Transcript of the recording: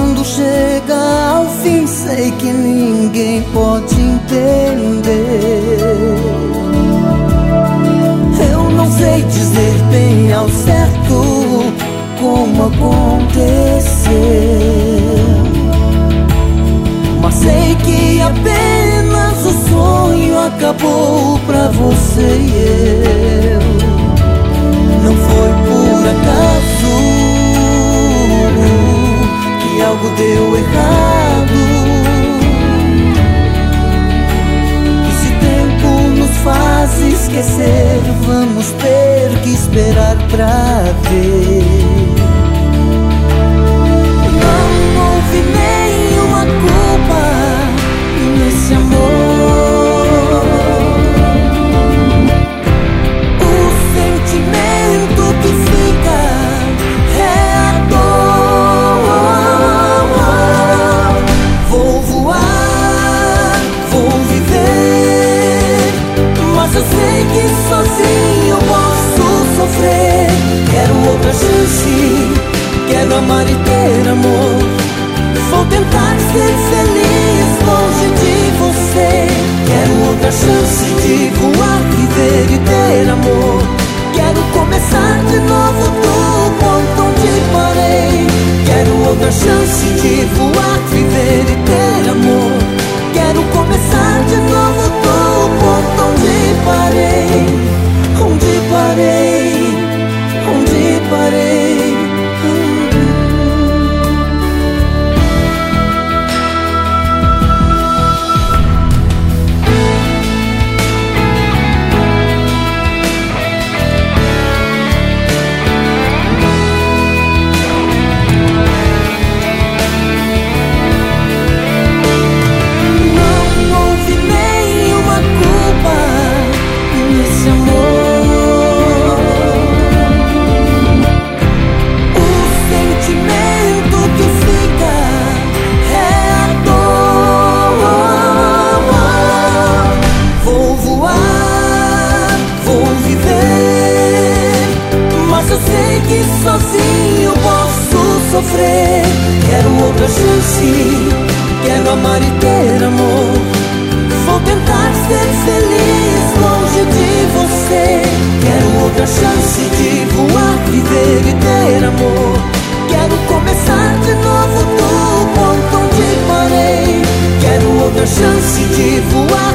quando chega ao fim, sei que ninguém pode entender. Eu não sei dizer bem ao certo como aconteceu, mas sei que apenas o sonho acabou pra você e eu. Não foi por acaso que algo deu errado. E se tempo nos faz esquecer, vamos ter que esperar pra ver. Não houve nenhuma culpa nesse amor. O sentimento que fica é a dor. Vou voar, vou viver, mas eu sei que sozinho eu posso sofrer. Quero outra chance, quero amar e ter amor. Vou tentar ser feliz longe de você. Quero outra chance de voar, viver e ter amor. Quero começar de novo do ponto onde parei. Quero outra chance de voar, viver e ter amor. Quero começar de novo do ponto onde parei. Onde parei, onde parei. Sozinho posso sofrer. Quero outra chance, quero amar e ter amor. Vou tentar ser feliz longe de você. Quero outra chance de voar, viver e ter amor. Quero começar de novo do ponto onde parei. Quero outra chance de voar,